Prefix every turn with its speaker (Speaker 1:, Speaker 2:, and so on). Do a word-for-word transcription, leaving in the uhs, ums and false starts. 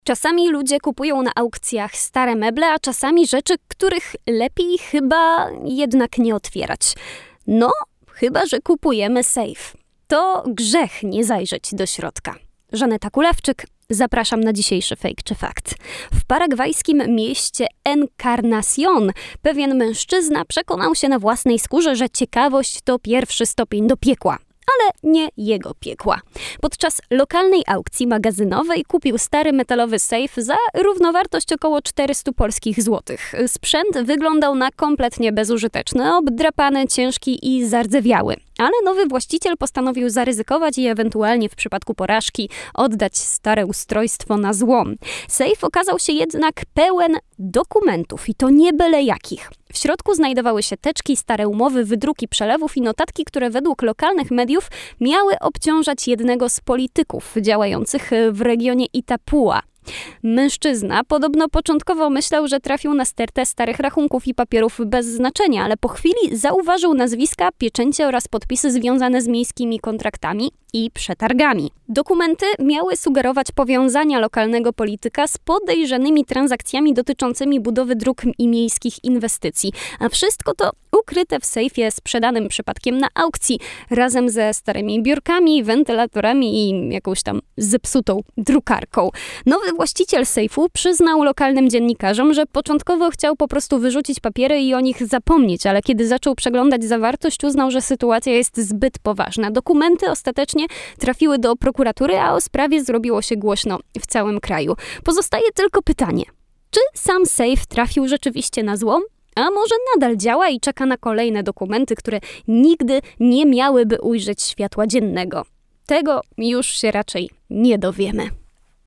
Speaker 1: Czasami ludzie kupują na aukcjach stare meble, a czasami rzeczy, których lepiej chyba jednak nie otwierać. No, chyba że kupujemy sejf. To grzech nie zajrzeć do środka. Żaneta Kulawczyk, zapraszam na dzisiejszy Fake czy Fakt. W paragwajskim mieście Encarnación pewien mężczyzna przekonał się na własnej skórze, że ciekawość to pierwszy stopień do piekła. Ale nie jego piekła. Podczas lokalnej aukcji magazynowej kupił stary metalowy sejf za równowartość około czterysta polskich złotych. Sprzęt wyglądał na kompletnie bezużyteczny, obdrapany, ciężki i zardzewiały. Ale nowy właściciel postanowił zaryzykować i ewentualnie w przypadku porażki oddać stare ustrojstwo na złom. Sejf okazał się jednak pełen dokumentów i to nie byle jakich. W środku znajdowały się teczki, stare umowy, wydruki przelewów i notatki, które według lokalnych mediów miały obciążać jednego z polityków działających w regionie Itapúa. Mężczyzna podobno początkowo myślał, że trafił na stertę starych rachunków i papierów bez znaczenia, ale po chwili zauważył nazwiska, pieczęcie oraz podpisy związane z miejskimi kontraktami i przetargami. Dokumenty miały sugerować powiązania lokalnego polityka z podejrzanymi transakcjami dotyczącymi budowy dróg i miejskich inwestycji, a wszystko to ukryte w sejfie sprzedanym przypadkiem na aukcji, razem ze starymi biurkami, wentylatorami i jakąś tam zepsutą drukarką. Nowy właściciel sejfu przyznał lokalnym dziennikarzom, że początkowo chciał po prostu wyrzucić papiery i o nich zapomnieć, ale kiedy zaczął przeglądać zawartość, uznał, że sytuacja jest zbyt poważna. Dokumenty ostatecznie trafiły do prokuratury, a o sprawie zrobiło się głośno w całym kraju. Pozostaje tylko pytanie, czy sam sejf trafił rzeczywiście na złom? A może nadal działa i czeka na kolejne dokumenty, które nigdy nie miałyby ujrzeć światła dziennego? Tego już się raczej nie dowiemy.